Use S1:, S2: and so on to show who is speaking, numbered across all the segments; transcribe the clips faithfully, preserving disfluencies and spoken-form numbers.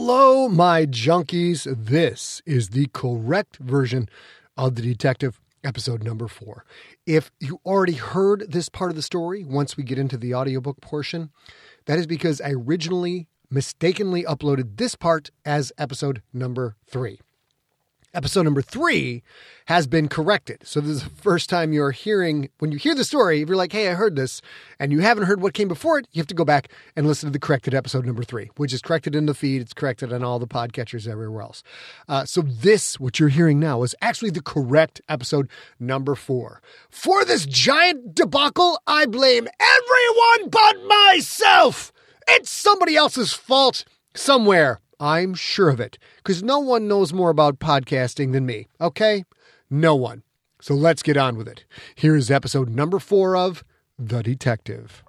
S1: Hello, my junkies. This is the correct version of The Detective, episode number four. If you already heard this part of the story, once we get into the audiobook portion, that is because I originally mistakenly uploaded this part as episode number three. Episode number three has been corrected. So this is the first time you're hearing, when you hear the story, if you're like, hey, I heard this, and you haven't heard what came before it, you have to go back and listen to the corrected episode number three, which is corrected in the feed. It's corrected on all the podcatchers everywhere else. Uh, so this, what you're hearing now, is actually the correct episode number four. For this giant debacle, I blame everyone but myself. It's somebody else's fault somewhere. I'm sure of it, because no one knows more about podcasting than me, okay? No one. So let's get on with it. Here is episode number four of The Detective.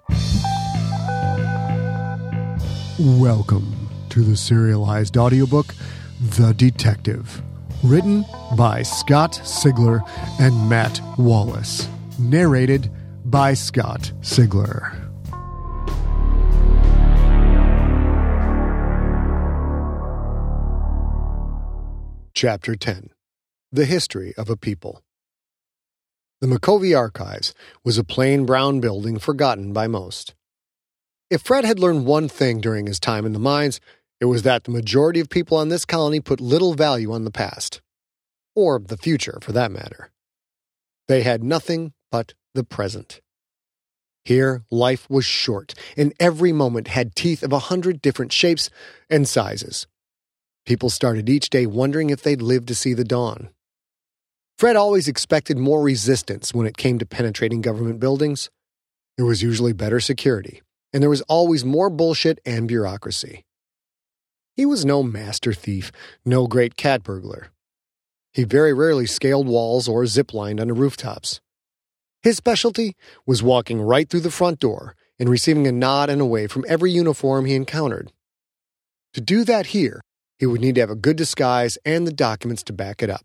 S1: Welcome to the serialized audiobook, The Detective, written by Scott Sigler and Matt Wallace, narrated by Scott Sigler. Chapter ten. The History of a People. The McCovey Archives was a plain brown building forgotten by most. If Fred had learned one thing during his time in the mines, it was that the majority of people on this colony put little value on the past. Or the future, for that matter. They had nothing but the present. Here, life was short, and every moment had teeth of a hundred different shapes and sizes. People started each day wondering if they'd live to see the dawn. Fred always expected more resistance when it came to penetrating government buildings. There was usually better security, and there was always more bullshit and bureaucracy. He was no master thief, no great cat burglar. He very rarely scaled walls or zip-lined onto rooftops. His specialty was walking right through the front door and receiving a nod and a wave from every uniform he encountered. To do that here, he would need to have a good disguise and the documents to back it up.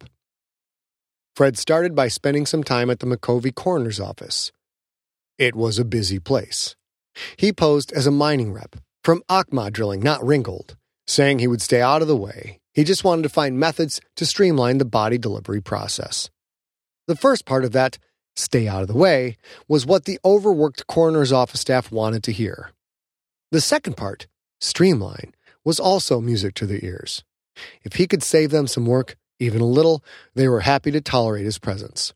S1: Fred started by spending some time at the McCovey coroner's office. It was a busy place. He posed as a mining rep, from Akma drilling, not Ringgold, saying he would stay out of the way. He just wanted to find methods to streamline the body delivery process. The first part of that, stay out of the way, was what the overworked coroner's office staff wanted to hear. The second part, streamline, was also music to their ears. If he could save them some work, even a little, they were happy to tolerate his presence.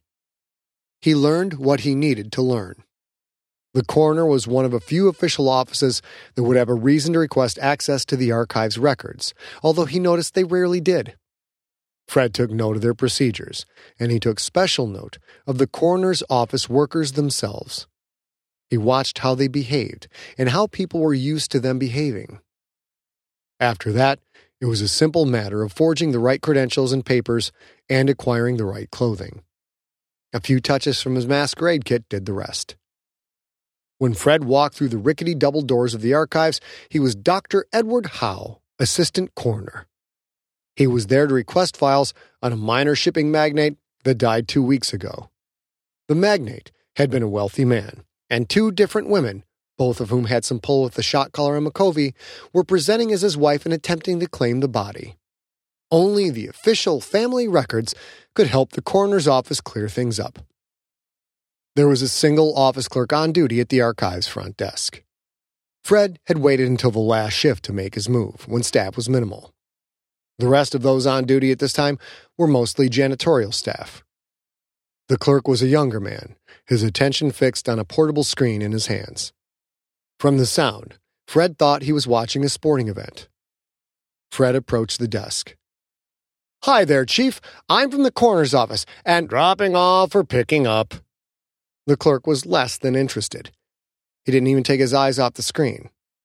S1: He learned what he needed to learn. The coroner was one of a few official offices that would have a reason to request access to the archive's records, although he noticed they rarely did. Fred took note of their procedures, and he took special note of the coroner's office workers themselves. He watched how they behaved and how people were used to them behaving. After that, it was a simple matter of forging the right credentials and papers and acquiring the right clothing. A few touches from his masquerade kit did the rest. When Fred walked through the rickety double doors of the archives, he was Doctor Edward Howe, assistant coroner. He was there to request files on a minor shipping magnate that died two weeks ago. The magnate had been a wealthy man, and two different women, both of whom had some pull with the shot caller in McCovey, were presenting as his wife and attempting to claim the body. Only the official family records could help the coroner's office clear things up. There was a single office clerk on duty at the archive's front desk. Fred had waited until the last shift to make his move, when staff was minimal. The rest of those on duty at this time were mostly janitorial staff. The clerk was a younger man, his attention fixed on a portable screen in his hands. From the sound, Fred thought he was watching a sporting event. Fred approached the desk. "Hi there, Chief. I'm from the coroner's office, and dropping off or picking up." The clerk was less than interested. He didn't even take his eyes off the screen.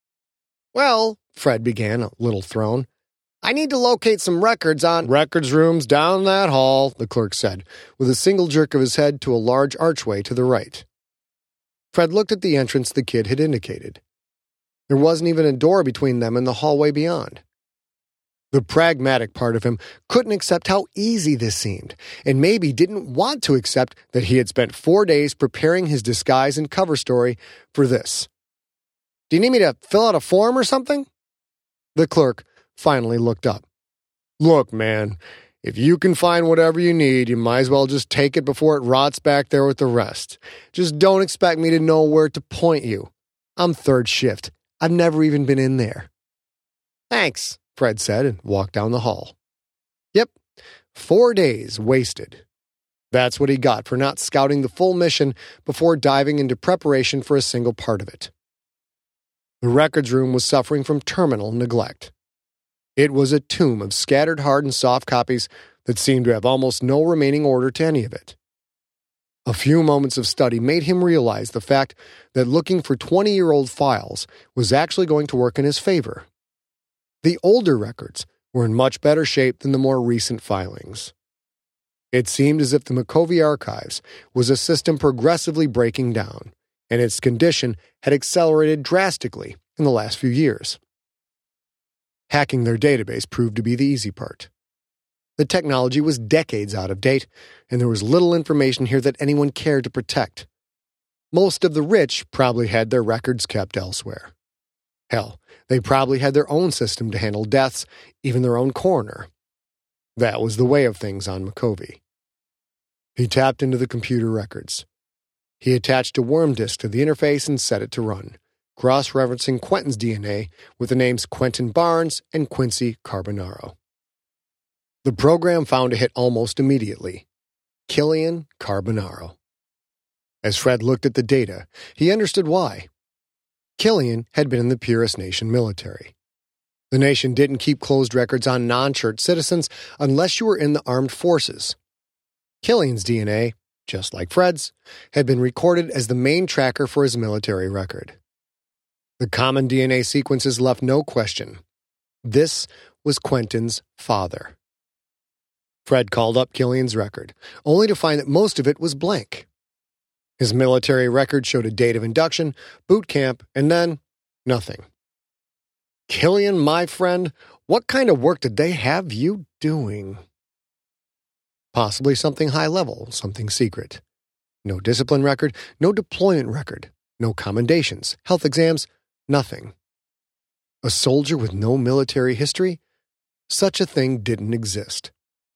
S1: "Well," Fred began, a little thrown, "I need to locate some records on—" "Records rooms down that hall," the clerk said, with a single jerk of his head to a large archway to the right. Fred looked at the entrance the kid had indicated. There wasn't even a door between them and the hallway beyond. The pragmatic part of him couldn't accept how easy this seemed, and maybe didn't want to accept that he had spent four days preparing his disguise and cover story for this. "Do you need me to fill out a form or something?" The clerk, finally looked up. "Look, man, if you can find whatever you need, you might as well just take it before it rots back there with the rest. Just don't expect me to know where to point you. I'm third shift. I've never even been in there." "Thanks," Fred said and walked down the hall. Yep, four days wasted. That's what he got for not scouting the full mission before diving into preparation for a single part of it. The records room was suffering from terminal neglect. It was a tomb of scattered hard and soft copies that seemed to have almost no remaining order to any of it. A few moments of study made him realize the fact that looking for twenty-year-old files was actually going to work in his favor. The older records were in much better shape than the more recent filings. It seemed as if the Micovi Archives was a system progressively breaking down, and its condition had accelerated drastically in the last few years. Hacking their database proved to be the easy part. The technology was decades out of date, and there was little information here that anyone cared to protect. Most of the rich probably had their records kept elsewhere. Hell, they probably had their own system to handle deaths, even their own coroner. That was the way of things on Micovi. He tapped into the computer records. He attached a worm disk to the interface and set it to run, cross-referencing Quentin's D N A with the names Quentin Barnes and Quincy Carbonaro. The program found a hit almost immediately. Killian Carbonaro. As Fred looked at the data, he understood why. Killian had been in the Purist Nation military. The nation didn't keep closed records on non-church citizens unless you were in the armed forces. Killian's D N A, just like Fred's, had been recorded as the main tracker for his military record. The common D N A sequences left no question. This was Quentin's father. Fred called up Killian's record, only to find that most of it was blank. His military record showed a date of induction, boot camp, and then nothing. "Killian, my friend, what kind of work did they have you doing?" Possibly something high level, something secret. No discipline record, no deployment record, no commendations, health exams, nothing. A soldier with no military history? Such a thing didn't exist.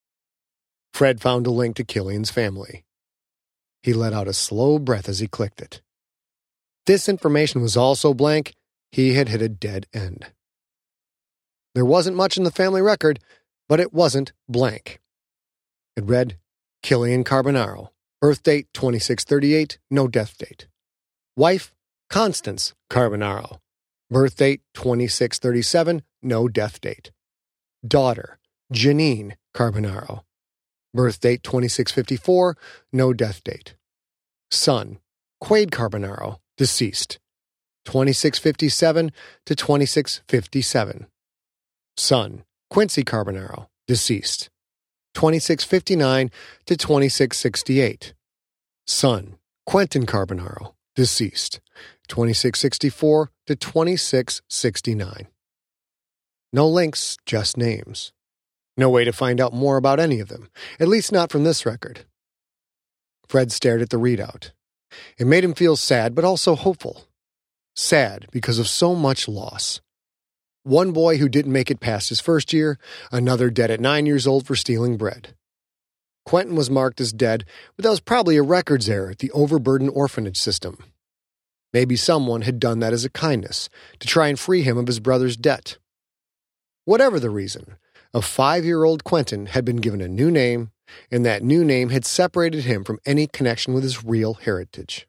S1: Fred found a link to Killian's family. He let out a slow breath as he clicked it. This information was all so blank, he had hit a dead end. There wasn't much in the family record, but it wasn't blank. It read, Killian Carbonaro, birth date twenty-six thirty-eight, no death date. Wife, Constance Carbonaro, birth date twenty-six thirty-seven, no death date. Daughter, Janine Carbonaro, birth date twenty-six fifty-four, no death date. Son, Quade Carbonaro, deceased, twenty-six fifty-seven to twenty-six fifty-seven. Son, Quincy Carbonaro, deceased, twenty-six fifty-nine to twenty-six sixty-eight. Son, Quentin Carbonaro, deceased, twenty-six sixty-four to twenty-six sixty-nine. No links, just names. No way to find out more about any of them, at least not from this record. Fred stared at the readout. It made him feel sad, but also hopeful. Sad because of so much loss. One boy who didn't make it past his first year, another dead at nine years old for stealing bread. Quentin was marked as dead, but that was probably a records error at the overburdened orphanage system. Maybe someone had done that as a kindness, to try and free him of his brother's debt. Whatever the reason, a five-year-old Quentin had been given a new name, and that new name had separated him from any connection with his real heritage.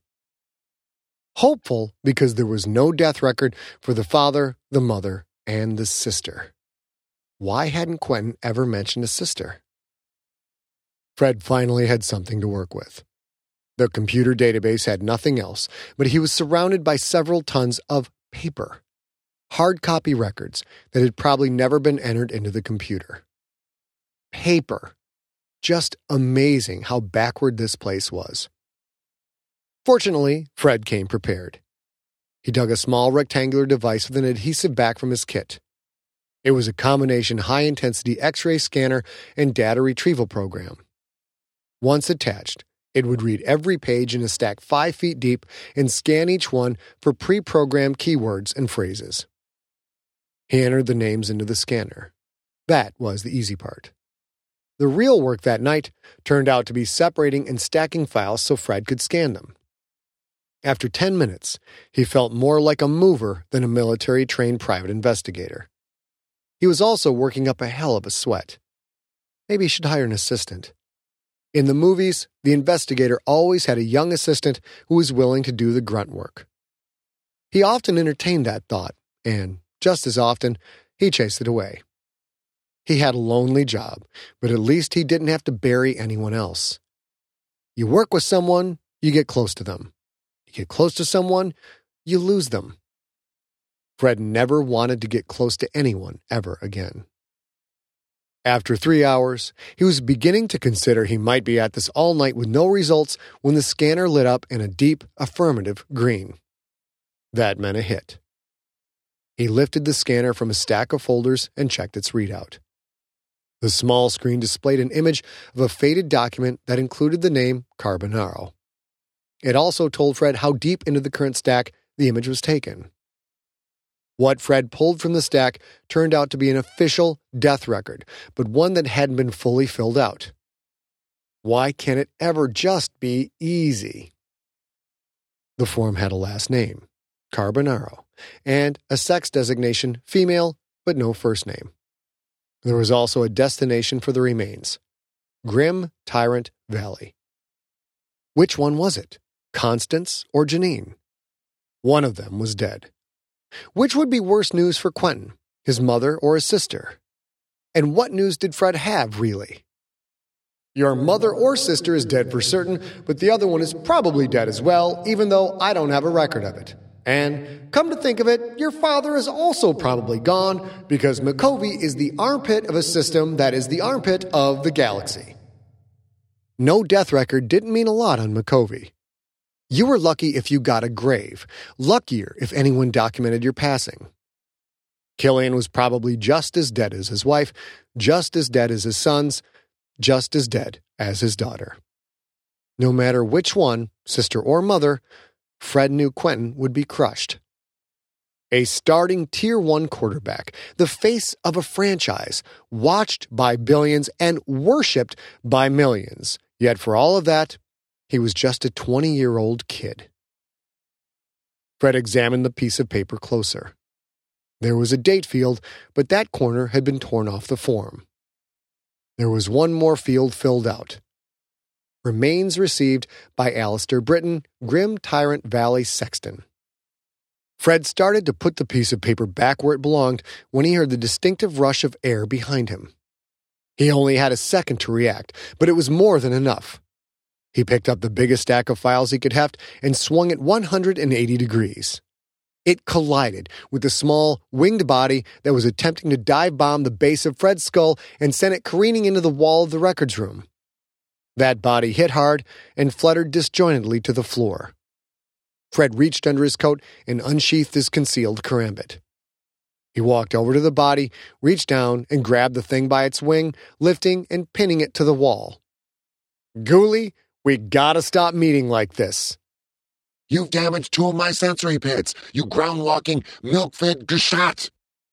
S1: Hopeful because there was no death record for the father, the mother, and the sister. Why hadn't Quentin ever mentioned a sister? Fred finally had something to work with. The computer database had nothing else, but he was surrounded by several tons of paper. Hard copy records that had probably never been entered into the computer. Paper. Just amazing how backward this place was. Fortunately, Fred came prepared. He dug a small rectangular device with an adhesive back from his kit. It was a combination high-intensity X-ray scanner and data retrieval program. Once attached, it would read every page in a stack five feet deep and scan each one for pre-programmed keywords and phrases. He entered the names into the scanner. That was the easy part. The real work that night turned out to be separating and stacking files so Fred could scan them. After ten minutes, he felt more like a mover than a military-trained private investigator. He was also working up a hell of a sweat. Maybe he should hire an assistant. In the movies, the investigator always had a young assistant who was willing to do the grunt work. He often entertained that thought, and, just as often, he chased it away. He had a lonely job, but at least he didn't have to bury anyone else. You work with someone, you get close to them. You get close to someone, you lose them. Fred never wanted to get close to anyone ever again. After three hours, he was beginning to consider he might be at this all night with no results when the scanner lit up in a deep, affirmative green. That meant a hit. He lifted the scanner from a stack of folders and checked its readout. The small screen displayed an image of a faded document that included the name Carbonaro. It also told Fred how deep into the current stack the image was taken. What Fred pulled from the stack turned out to be an official death record, but one that hadn't been fully filled out. Why can't it ever just be easy? The form had a last name, Carbonaro, and a sex designation, female, but no first name. There was also a destination for the remains, Grim Tyrant Valley. Which one was it, Constance or Janine? One of them was dead. Which would be worse news for Quentin, his mother or his sister? And what news did Fred have, really? Your mother or sister is dead for certain, but the other one is probably dead as well, even though I don't have a record of it. And, come to think of it, your father is also probably gone, because Micovi is the armpit of a system that is the armpit of the galaxy. No death record didn't mean a lot on Micovi. You were lucky if you got a grave, luckier if anyone documented your passing. Killian was probably just as dead as his wife, just as dead as his sons, just as dead as his daughter. No matter which one, sister or mother, Fred knew Quentin would be crushed. A starting Tier one quarterback, the face of a franchise, watched by billions and worshipped by millions. Yet for all of that, he was just a twenty-year-old kid. Fred examined the piece of paper closer. There was a date field, but that corner had been torn off the form. There was one more field filled out. Remains received by Alistair Britton, Grim Tyrant Valley Sexton. Fred started to put the piece of paper back where it belonged when he heard the distinctive rush of air behind him. He only had a second to react, but it was more than enough. He picked up the biggest stack of files he could heft and swung it one hundred eighty degrees. It collided with the small, winged body that was attempting to dive-bomb the base of Fred's skull and sent it careening into the wall of the records room. That body hit hard and fluttered disjointedly to the floor. Fred reached under his coat and unsheathed his concealed karambit. He walked over to the body, reached down, and grabbed the thing by its wing, lifting and pinning it to the wall. "Ghoulie, we gotta stop meeting like this."
S2: "You've damaged two of my sensory pits, you ground-walking, milk-fed gashat."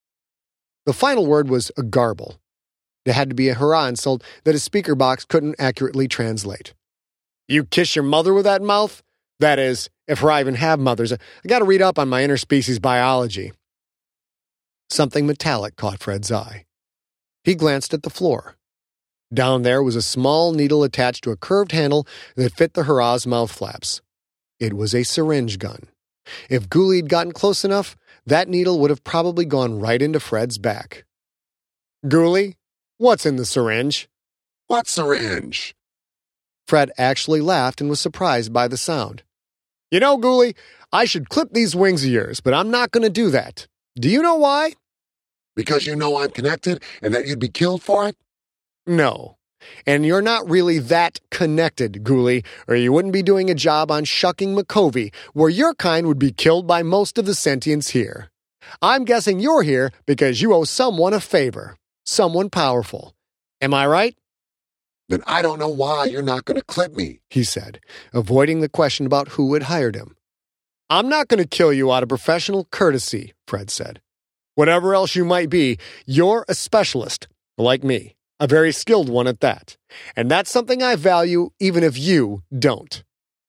S1: The final word was a garble. It had to be a hurrah insult that his speaker box couldn't accurately translate. "You kiss your mother with that mouth? That is, if I even have mothers. I gotta read up on my interspecies biology." Something metallic caught Fred's eye. He glanced at the floor. Down there was a small needle attached to a curved handle that fit the hurrah's mouth flaps. It was a syringe gun. If Ghoulie had gotten close enough, that needle would have probably gone right into Fred's back. "Ghoulie, what's in the syringe?"
S2: "What syringe?"
S1: Fred actually laughed and was surprised by the sound. "You know, Ghoulie, I should clip these wings of yours, but I'm not going to do that. Do you know why?"
S2: "Because you know I'm connected and that you'd be killed for it?"
S1: "No. And you're not really that connected, Ghoulie, or you wouldn't be doing a job on shucking Micovi, where your kind would be killed by most of the sentients here. I'm guessing you're here because you owe someone a favor. Someone powerful. Am I right?"
S2: "Then I don't know why you're not going to clip me,"
S1: he said, avoiding the question about who had hired him. "I'm not going to kill you out of professional courtesy," Fred said. Whatever else you might be, you're a specialist, like me, a very skilled one at that. And that's something I value even if you don't.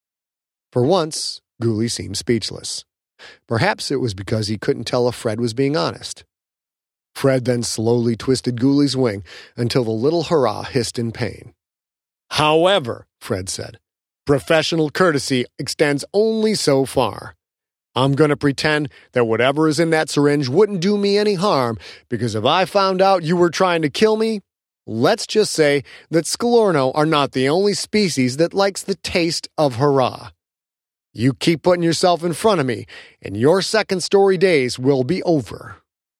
S1: For once, Ghoulie seemed speechless. Perhaps it was because he couldn't tell if Fred was being honest. Fred then slowly twisted Ghoulie's wing until the little hurrah hissed in pain. However, Fred said, professional courtesy extends only so far. I'm going to pretend that whatever is in that syringe wouldn't do me any harm, because if I found out you were trying to kill me, let's just say that Scalorno are not the only species that likes the taste of hurrah. You keep putting yourself in front of me, and your second-story days will be over.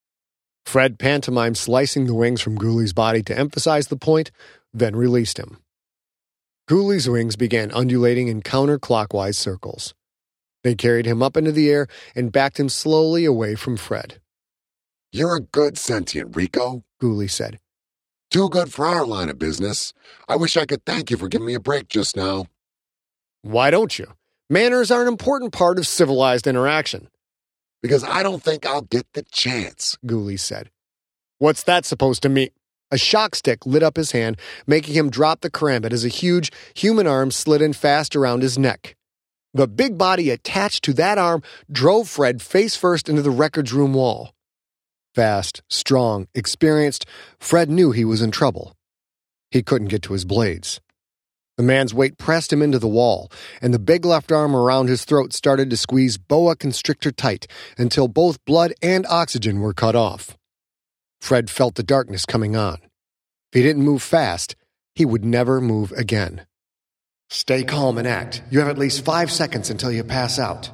S1: Fred pantomimed slicing the wings from Ghoulie's body to emphasize the point, then released him. Ghoulie's wings began undulating in counterclockwise circles. They carried him up into the air and backed him slowly away from Fred.
S2: You're a good sentient, Rico,
S1: Ghoulie said.
S2: Too good for our line of business. I wish I could thank you for giving me a break just now.
S1: Why don't you? Manners are an important part of civilized interaction.
S2: Because I don't think I'll get the chance,
S1: Ghoulie said. What's that supposed to mean? A shock stick lit up his hand, making him drop the karambit as a huge human arm slid in fast around his neck. The big body attached to that arm drove Fred face first into the records room wall. Fast, strong, experienced, Fred knew he was in trouble. He couldn't get to his blades. The man's weight pressed him into the wall, and the big left arm around his throat started to squeeze boa constrictor tight until both blood and oxygen were cut off. Fred felt the darkness coming on. If he didn't move fast, he would never move again. Stay calm and act. You have at least five seconds until you pass out.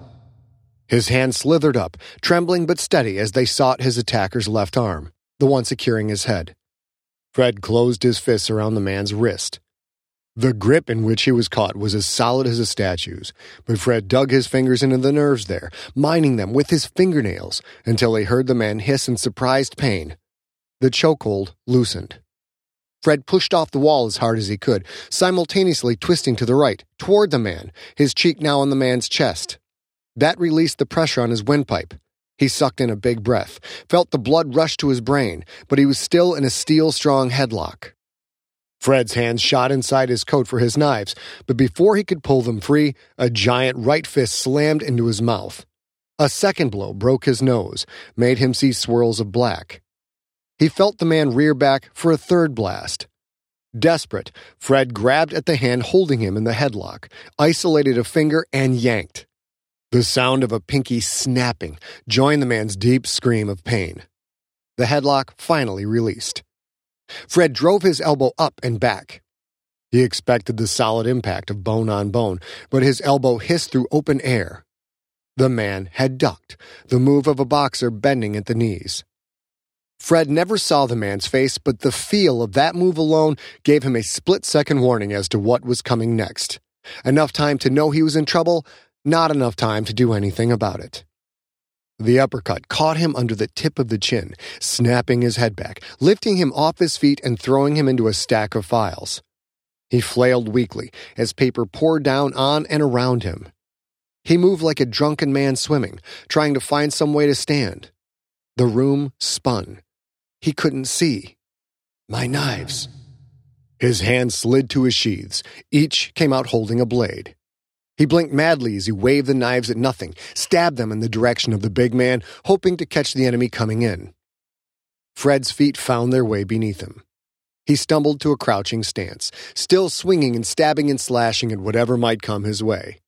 S1: His hand slithered up, trembling but steady as they sought his attacker's left arm, the one securing his head. Fred closed his fists around the man's wrist. The grip in which he was caught was as solid as a statue's, but Fred dug his fingers into the nerves there, mining them with his fingernails until he heard the man hiss in surprised pain. The chokehold loosened. Fred pushed off the wall as hard as he could, simultaneously twisting to the right, toward the man, his cheek now on the man's chest. That released the pressure on his windpipe. He sucked in a big breath, felt the blood rush to his brain, but he was still in a steel-strong headlock. Fred's hands shot inside his coat for his knives, but before he could pull them free, a giant right fist slammed into his mouth. A second blow broke his nose, made him see swirls of black. He felt the man rear back for a third blast. Desperate, Fred grabbed at the hand holding him in the headlock, isolated a finger, and yanked. The sound of a pinky snapping joined the man's deep scream of pain. The headlock finally released. Fred drove his elbow up and back. He expected the solid impact of bone on bone, but his elbow hissed through open air. The man had ducked, the move of a boxer bending at the knees. Fred never saw the man's face, but the feel of that move alone gave him a split-second warning as to what was coming next. Enough time to know he was in trouble, not enough time to do anything about it. The uppercut caught him under the tip of the chin, snapping his head back, lifting him off his feet and throwing him into a stack of files. He flailed weakly as paper poured down on and around him. He moved like a drunken man swimming, trying to find some way to stand. The room spun. He couldn't see. My knives. His hands slid to his sheaths. Each came out holding a blade. He blinked madly as he waved the knives at nothing, stabbed them in the direction of the big man, hoping to catch the enemy coming in. Fred's feet found their way beneath him. He stumbled to a crouching stance, still swinging and stabbing and slashing at whatever might come his way.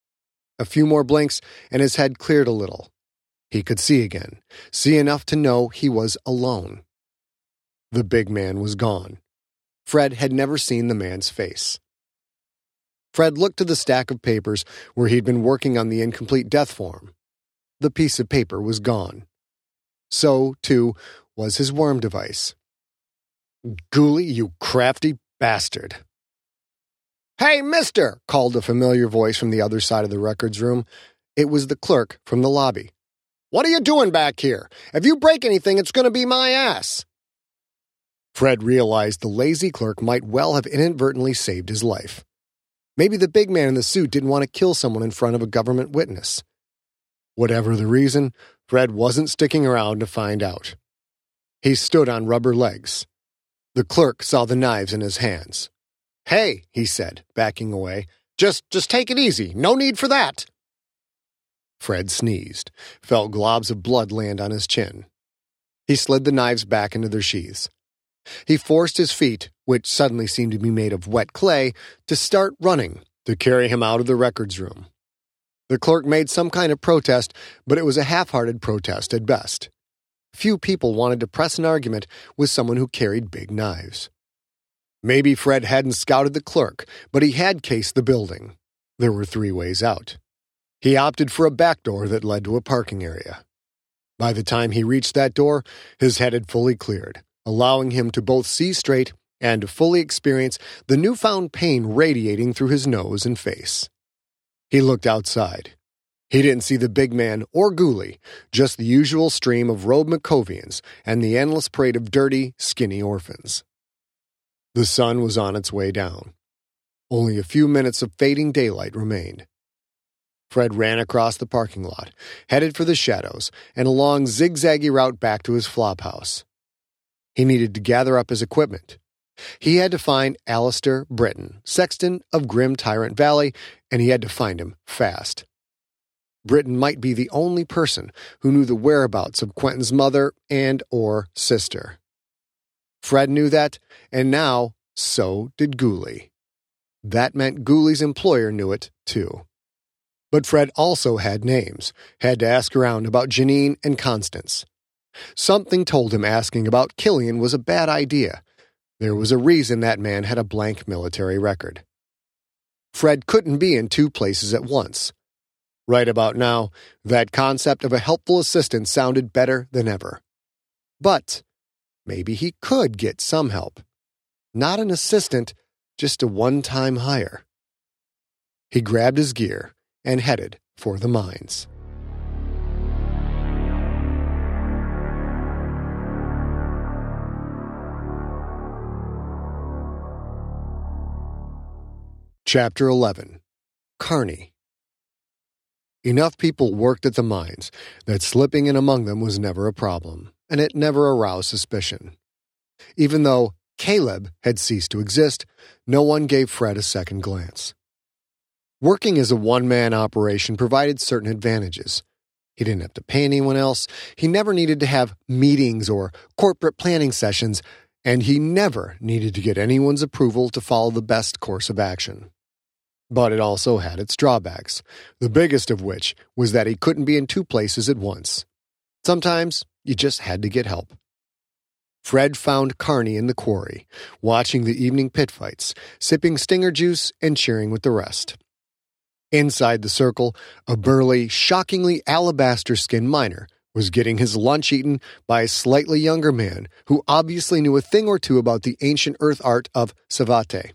S1: A few more blinks, and his head cleared a little. He could see again, see enough to know he was alone. The big man was gone. Fred had never seen the man's face. Fred looked to the stack of papers where he'd been working on the incomplete death form. The piece of paper was gone. So, too, was his worm device. Ghoulie, you crafty bastard. Hey, mister, called a familiar voice from the other side of the records room. It was the clerk from the lobby. What are you doing back here? If you break anything, it's going to be my ass. Fred realized the lazy clerk might well have inadvertently saved his life. Maybe the big man in the suit didn't want to kill someone in front of a government witness. Whatever the reason, Fred wasn't sticking around to find out. He stood on rubber legs. The clerk saw the knives in his hands. "Hey," he said, backing away. Just, just take it easy. No need for that." Fred sneezed, felt globs of blood land on his chin. He slid the knives back into their sheaths. He forced his feet, which suddenly seemed to be made of wet clay, to start running, to carry him out of the records room. The clerk made some kind of protest, but it was a half-hearted protest at best. Few people wanted to press an argument with someone who carried big knives. Maybe Fred hadn't scouted the clerk, but he had cased the building. There were three ways out. He opted for a back door that led to a parking area. By the time he reached that door, his head had fully cleared, allowing him to both see straight and to fully experience the newfound pain radiating through his nose and face. He looked outside. He didn't see the big man or Ghoulie, just the usual stream of robed Makovians and the endless parade of dirty, skinny orphans. The sun was on its way down. Only a few minutes of fading daylight remained. Fred ran across the parking lot, headed for the shadows, and a long zigzaggy route back to his flophouse. He needed to gather up his equipment. He had to find Alistair Britton, sexton of Grim Tyrant Valley, and he had to find him fast. Britton might be the only person who knew the whereabouts of Quentin's mother and or sister. Fred knew that, and now so did Ghoulie. That meant Ghoulie's employer knew it, too. But Fred also had names, had to ask around about Janine and Constance. Something told him asking about Killian was a bad idea. There was a reason that man had a blank military record. Fred couldn't be in two places at once. Right about now, that concept of a helpful assistant sounded better than ever. But maybe he could get some help. Not an assistant, just a one-time hire. He grabbed his gear and headed for the mines. Chapter eleven. Kearney. Enough people worked at the mines that slipping in among them was never a problem, and it never aroused suspicion. Even though Caleb had ceased to exist, no one gave Fred a second glance. Working as a one-man operation provided certain advantages. He didn't have to pay anyone else, he never needed to have meetings or corporate planning sessions, and he never needed to get anyone's approval to follow the best course of action. But it also had its drawbacks, the biggest of which was that he couldn't be in two places at once. Sometimes you just had to get help. Fred found Kearney in the quarry, watching the evening pit fights, sipping stinger juice and cheering with the rest. Inside the circle, a burly, shockingly alabaster-skinned miner was getting his lunch eaten by a slightly younger man who obviously knew a thing or two about the ancient earth art of Savate.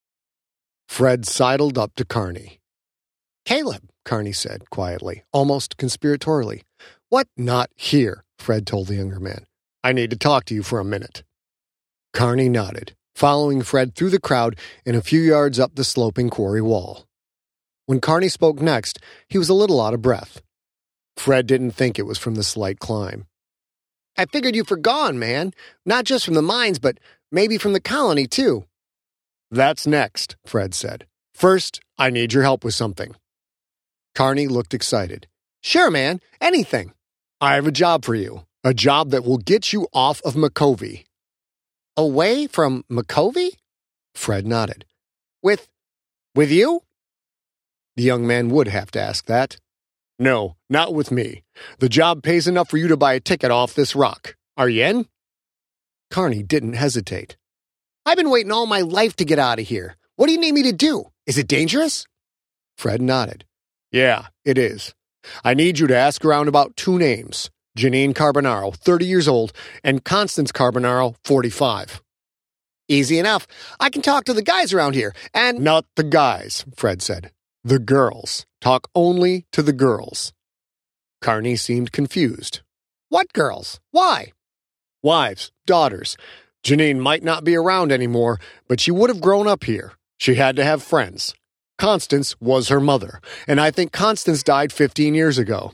S1: Fred sidled up to Kearney. "Caleb," Kearney said quietly, almost conspiratorially. "What? Not here," Fred told the younger man. "I need to talk to you for a minute." Kearney nodded, following Fred through the crowd and a few yards up the sloping quarry wall. When Kearney spoke next, he was a little out of breath. Fred didn't think it was from the slight climb. "I figured you were gone, man. Not just from the mines, but maybe from the colony, too." "That's next," Fred said. "First, I need your help with something." Kearney looked excited. "Sure, man. Anything." "I have a job for you. A job that will get you off of Makovy." "Away from Makovy?" Fred nodded. With, with you?" The young man would have to ask that. "No, not with me. The job pays enough for you to buy a ticket off this rock. Are you in?" Kearney didn't hesitate. "I've been waiting all my life to get out of here. What do you need me to do? Is it dangerous?" Fred nodded. "Yeah, it is. I need you to ask around about two names. Janine Carbonaro, thirty years old, and Constance Carbonaro, forty-five. "Easy enough. I can talk to the guys around here, and—" "Not the guys," Fred said. "The girls. Talk only to the girls." Kearney seemed confused. "What girls? Why?" "Wives, daughters. Janine might not be around anymore, but she would have grown up here. She had to have friends. Constance was her mother, and I think Constance died fifteen years ago.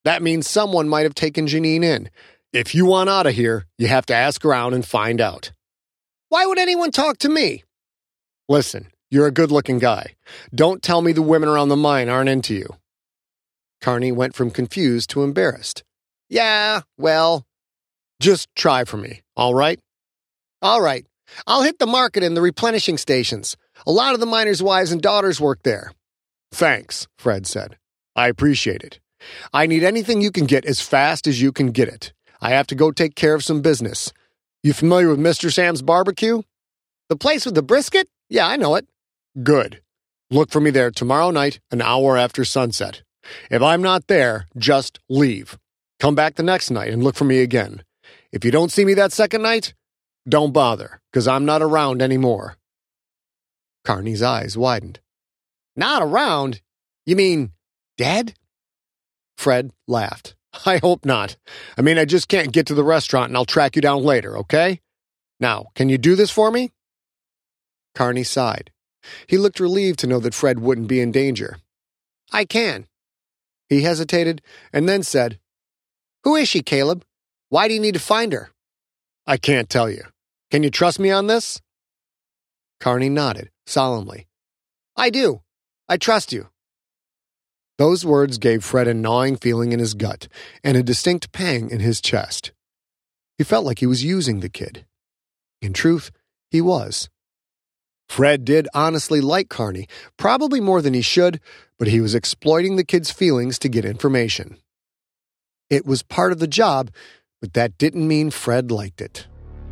S1: That means someone might have taken Janine in. If you want out of here, you have to ask around and find out. Why would anyone talk to me? Listen, you're a good-looking guy. Don't tell me the women around the mine aren't into you. Carney went from confused to embarrassed. Yeah, well, just try for me, all right? All right. I'll hit the market and the replenishing stations. A lot of the miners' wives and daughters work there. Thanks, Fred said. I appreciate it. I need anything you can get as fast as you can get it. I have to go take care of some business. You familiar with Mister Sam's Barbecue? The place with the brisket? Yeah, I know it. Good. Look for me there tomorrow night, an hour after sunset. If I'm not there, just leave. Come back the next night and look for me again. If you don't see me that second night, don't bother, because I'm not around anymore. Carney's eyes widened. Not around? You mean dead? Fred laughed. I hope not. I mean, I just can't get to the restaurant and I'll track you down later, okay? Now, can you do this for me? Carney sighed. He looked relieved to know that Fred wouldn't be in danger. I can. He hesitated and then said, Who is she, Caleb? Why do you need to find her? I can't tell you. Can you trust me on this? Carney nodded solemnly. I do. I trust you. Those words gave Fred a gnawing feeling in his gut and a distinct pang in his chest. He felt like he was using the kid. In truth, he was. Fred did honestly like Carney, probably more than he should, but he was exploiting the kid's feelings to get information. It was part of the job, but that didn't mean Fred liked it.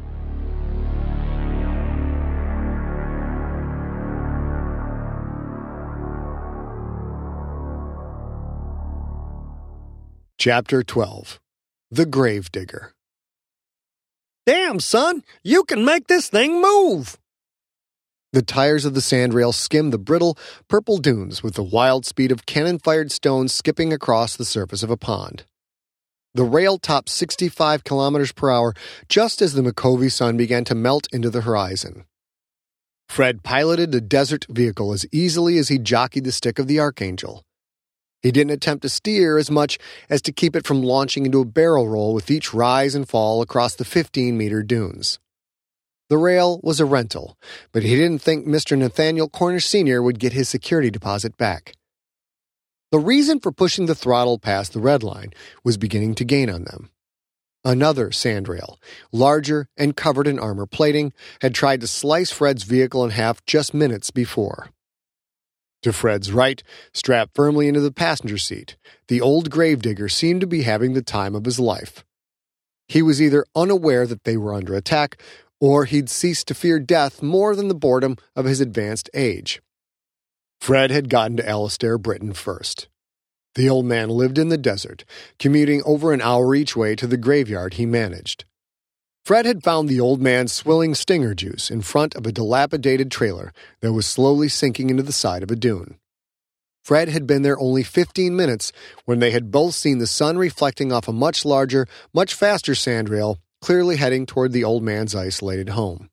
S1: Chapter twelve. The Gravedigger. Damn, son, you can make this thing move! The tires of the sandrail skimmed the brittle, purple dunes with the wild speed of cannon-fired stones skipping across the surface of a pond. The rail topped sixty-five kilometers per hour just as the Micovi sun began to melt into the horizon. Fred piloted the desert vehicle as easily as he jockeyed the stick of the Archangel. He didn't attempt to steer as much as to keep it from launching into a barrel roll with each rise and fall across the fifteen-meter dunes. The rail was a rental, but he didn't think Mister Nathaniel Cornish Senior would get his security deposit back. The reason for pushing the throttle past the red line was beginning to gain on them. Another sandrail, larger and covered in armor plating, had tried to slice Fred's vehicle in half just minutes before. To Fred's right, strapped firmly into the passenger seat, the old gravedigger seemed to be having the time of his life. He was either unaware that they were under attack, or he'd ceased to fear death more than the boredom of his advanced age. Fred had gotten to Alistair Britton first. The old man lived in the desert, commuting over an hour each way to the graveyard he managed. Fred had found the old man swilling stinger juice in front of a dilapidated trailer that was slowly sinking into the side of a dune. Fred had been there only fifteen minutes when they had both seen the sun reflecting off a much larger, much faster sandrail, clearly heading toward the old man's isolated home.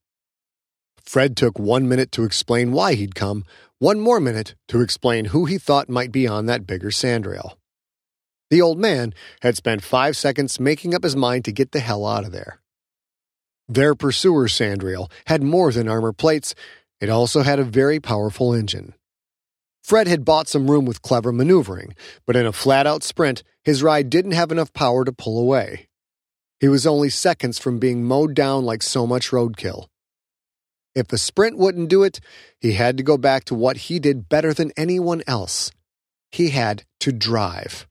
S1: Fred took one minute to explain why he'd come, one more minute to explain who he thought might be on that bigger sandrail. The old man had spent five seconds making up his mind to get the hell out of there. Their pursuer sandrail had more than armor plates. It also had a very powerful engine. Fred had bought some room with clever maneuvering, but in a flat-out sprint, his ride didn't have enough power to pull away. He was only seconds from being mowed down like so much roadkill. If a sprint wouldn't do it, he had to go back to what he did better than anyone else. He had to drive.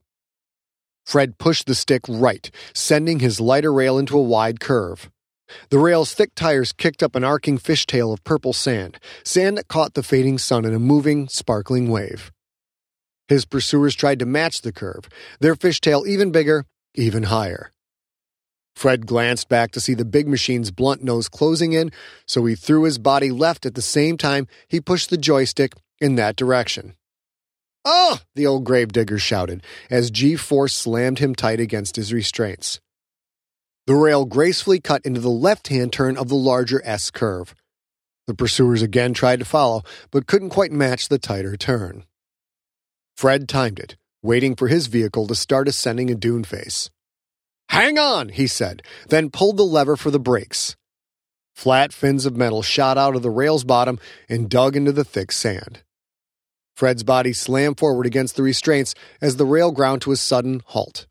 S1: Fred pushed the stick right, sending his lighter rail into a wide curve. The rail's thick tires kicked up an arcing fishtail of purple sand, sand that caught the fading sun in a moving, sparkling wave. His pursuers tried to match the curve, their fishtail even bigger, even higher. Fred glanced back to see the big machine's blunt nose closing in, so he threw his body left at the same time he pushed the joystick in that direction. "Oh!" the old gravedigger shouted, as G-force slammed him tight against his restraints. The rail gracefully cut into the left-hand turn of the larger S curve. The pursuers again tried to follow, but couldn't quite match the tighter turn. Fred timed it, waiting for his vehicle to start ascending a dune face. "Hang on," he said, then pulled the lever for the brakes. Flat fins of metal shot out of the rail's bottom and dug into the thick sand. Fred's body slammed forward against the restraints as the rail ground to a sudden halt.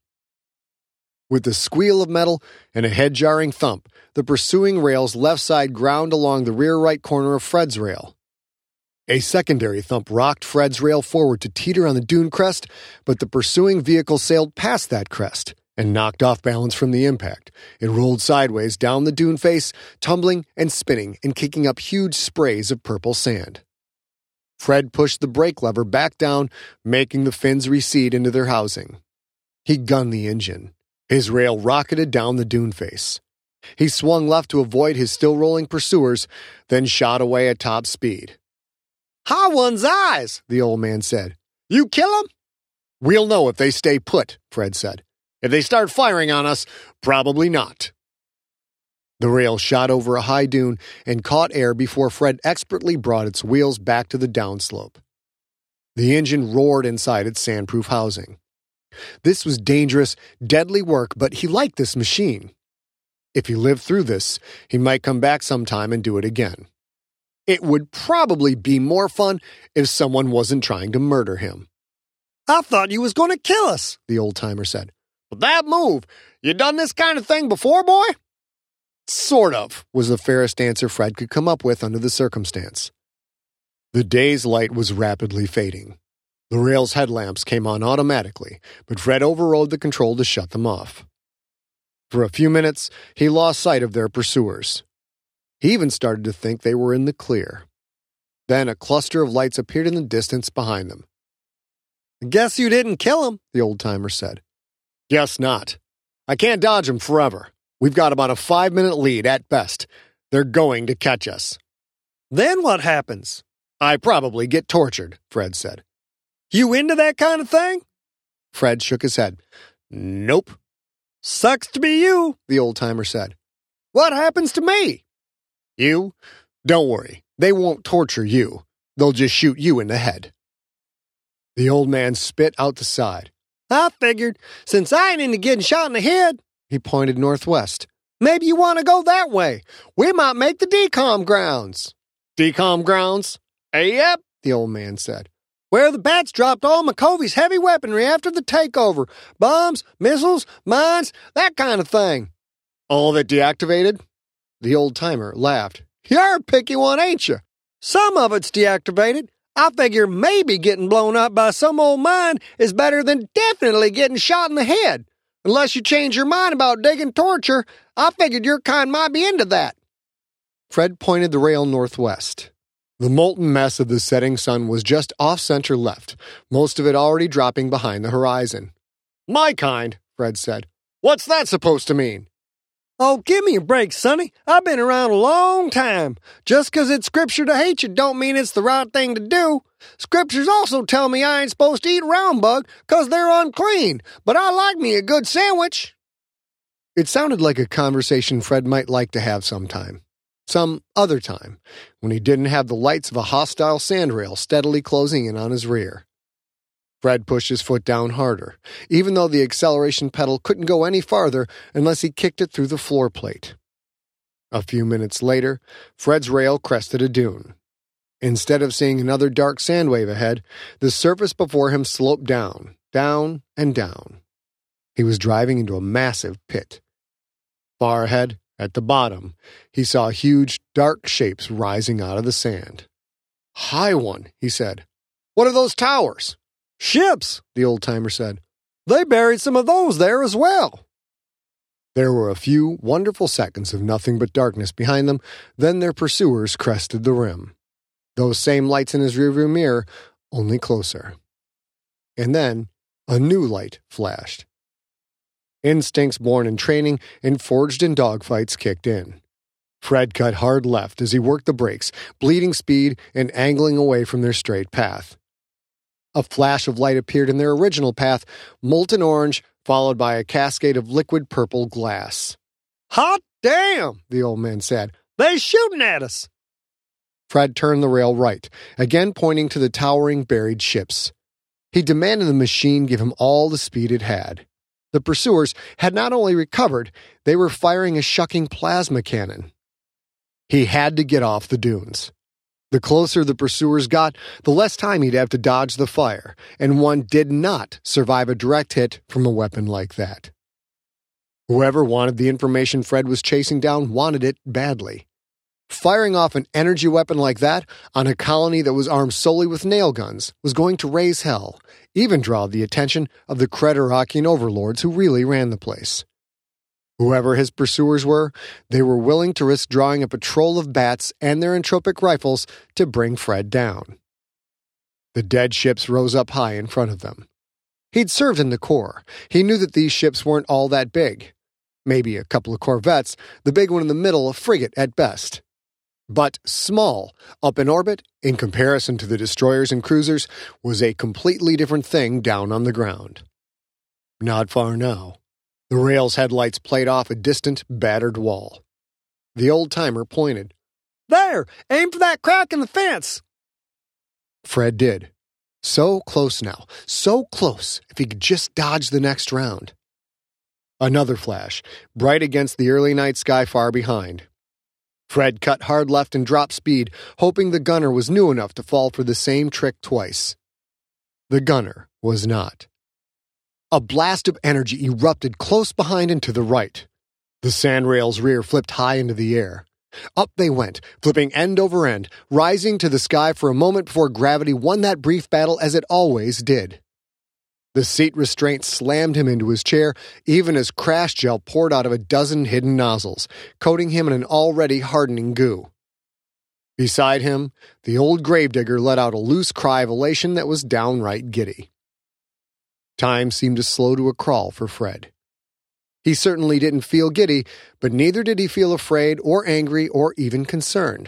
S1: With the squeal of metal and a head-jarring thump, the pursuing rail's left side ground along the rear right corner of Fred's rail. A secondary thump rocked Fred's rail forward to teeter on the dune crest, but the pursuing vehicle sailed past that crest and knocked off balance from the impact. It rolled sideways down the dune face, tumbling and spinning and kicking up huge sprays of purple sand. Fred pushed the brake lever back down, making the fins recede into their housing. He gunned the engine. His rail rocketed down the dune face. He swung left to avoid his still-rolling pursuers, then shot away at top speed. "High one's eyes," the old man said. "You kill 'em?" "We'll know if they stay put," Fred said. "If they start firing on us, probably not." The rail shot over a high dune and caught air before Fred expertly brought its wheels back to the downslope. The engine roared inside its sandproof housing. This was dangerous, deadly work, but he liked this machine. If he lived through this, he might come back sometime and do it again. It would probably be more fun if someone wasn't trying to murder him. "I thought you was going to kill us," the old-timer said. "But that move, you done this kind of thing before, boy?" "Sort of," was the fairest answer Fred could come up with under the circumstance. The day's light was rapidly fading. The rail's headlamps came on automatically, but Fred overrode the control to shut them off. For a few minutes, he lost sight of their pursuers. He even started to think they were in the clear. Then a cluster of lights appeared in the distance behind them. "I guess you didn't kill him," the old-timer said. "Guess not. I can't dodge them forever. We've got about a five-minute lead at best. They're going to catch us." "Then what happens?" "I probably get tortured," Fred said. "You into that kind of thing?" Fred shook his head. "Nope." "Sucks to be you," the old-timer said. "What happens to me?" "You? Don't worry. They won't torture you. They'll just shoot you in the head." The old man spit out the side. "I figured, since I ain't into getting shot in the head," he pointed northwest, "maybe you want to go that way. We might make the decom grounds." "Decom grounds?" "Yep," the old man said. "Where the bats dropped all McCovey's heavy weaponry after the takeover. Bombs, missiles, mines, that kind of thing." "All of it deactivated?" The old-timer laughed. "You're a picky one, ain't you? Some of it's deactivated. I figure maybe getting blown up by some old mine is better than definitely getting shot in the head. Unless you change your mind about digging torture, I figured your kind might be into that." Fred pointed the rail northwest. The molten mess of the setting sun was just off-center left, most of it already dropping behind the horizon. "My kind," Fred said. "What's that supposed to mean?" "Oh, give me a break, Sonny. I've been around a long time. Just 'cause it's scripture to hate you don't mean it's the right thing to do. Scriptures also tell me I ain't supposed to eat round bug 'cause they're unclean, but I like me a good sandwich." It sounded like a conversation Fred might like to have sometime. Some other time, when he didn't have the lights of a hostile sandrail steadily closing in on his rear. Fred pushed his foot down harder, even though the acceleration pedal couldn't go any farther unless he kicked it through the floor plate. A few minutes later, Fred's rail crested a dune. Instead of seeing another dark sand wave ahead, the surface before him sloped down, down, and down. He was driving into a massive pit. Far ahead, at the bottom, he saw huge, dark shapes rising out of the sand. "High one," he said. "What are those towers?" "Ships," the old-timer said. "They buried some of those there as well." There were a few wonderful seconds of nothing but darkness behind them, then their pursuers crested the rim. Those same lights in his rearview mirror, only closer. And then a new light flashed. Instincts born in training and forged in dogfights kicked in. Fred cut hard left as he worked the brakes, bleeding speed and angling away from their straight path. A flash of light appeared in their original path, molten orange, followed by a cascade of liquid purple glass. "Hot damn," the old man said. "They're shooting at us." Fred turned the rail right, again pointing to the towering buried ships. He demanded the machine give him all the speed it had. The pursuers had not only recovered, they were firing a shucking plasma cannon. He had to get off the dunes. The closer the pursuers got, the less time he'd have to dodge the fire, and one did not survive a direct hit from a weapon like that. Whoever wanted the information Fred was chasing down wanted it badly. Firing off an energy weapon like that on a colony that was armed solely with nail guns was going to raise hell, even draw the attention of the Creterakian overlords who really ran the place. Whoever his pursuers were, they were willing to risk drawing a patrol of bats and their entropic rifles to bring Fred down. The dead ships rose up high in front of them. He'd served in the Corps. He knew that these ships weren't all that big. Maybe a couple of corvettes, the big one in the middle a frigate at best. But small, up in orbit, in comparison to the destroyers and cruisers, was a completely different thing down on the ground. Not far now. The rail's headlights played off a distant, battered wall. The old-timer pointed. "There! Aim for that crack in the fence!" Fred did. So close now. So close, if he could just dodge the next round. Another flash, bright against the early night sky far behind. Fred cut hard left and dropped speed, hoping the gunner was new enough to fall for the same trick twice. The gunner was not. A blast of energy erupted close behind and to the right. The sandrail's rear flipped high into the air. Up they went, flipping end over end, rising to the sky for a moment before gravity won that brief battle as it always did. The seat restraint slammed him into his chair, even as crash gel poured out of a dozen hidden nozzles, coating him in an already hardening goo. Beside him, the old gravedigger let out a loose cry of elation that was downright giddy. Time seemed to slow to a crawl for Fred. He certainly didn't feel giddy, but neither did he feel afraid or angry or even concerned.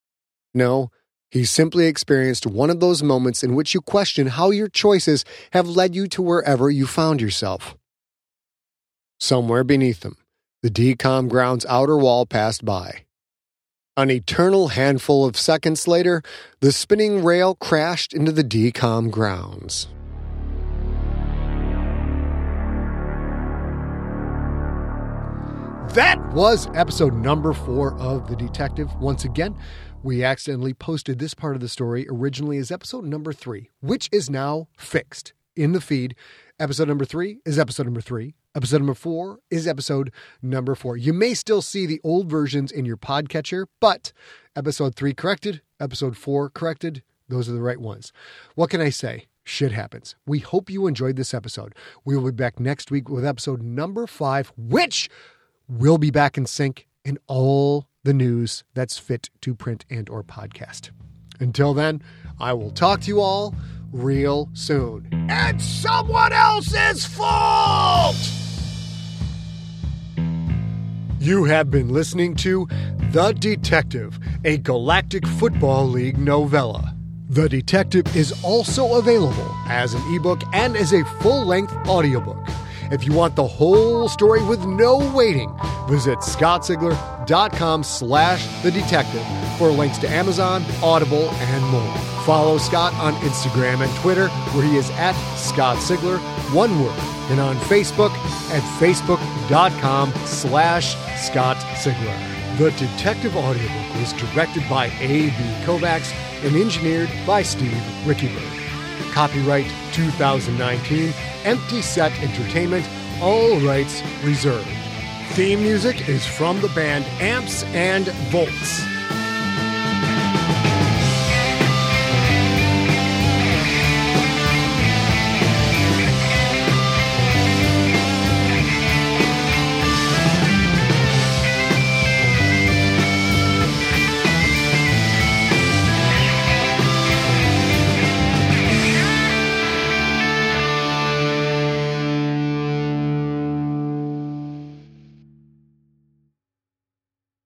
S1: No, he simply experienced one of those moments in which you question how your choices have led you to wherever you found yourself. Somewhere beneath him, the D COM ground's outer wall passed by. An eternal handful of seconds later, the spinning rail crashed into the D COM grounds. That was episode number four of The Detective. Once again, we accidentally posted this part of the story originally as episode number three, which is now fixed in the feed. Episode number three is episode number three. Episode number four is episode number four. You may still see the old versions in your podcatcher, but episode three corrected, episode four corrected. Those are the right ones. What can I say? Shit happens. We hope you enjoyed this episode. We will be back next week with episode number five, which will be back in sync in all the news that's fit to print and or podcast. Until then, I will talk to you all real soon. It's someone else's fault! You have been listening to The Detective, a Galactic Football League novella. The Detective is also available as an ebook and as a full-length audiobook. If you want the whole story with no waiting, visit scottsigler.com slash the detective for links to Amazon, Audible, and more. Follow Scott on Instagram and Twitter, where he is at Scott Sigler, one word, and on Facebook at facebook.com slash Scott Sigler. The Detective audiobook was directed by A B Kovacs and engineered by Steve Rickyberg. Copyright two thousand nineteen, Empty Set Entertainment, all rights reserved. Theme music is from the band Amps and Volts.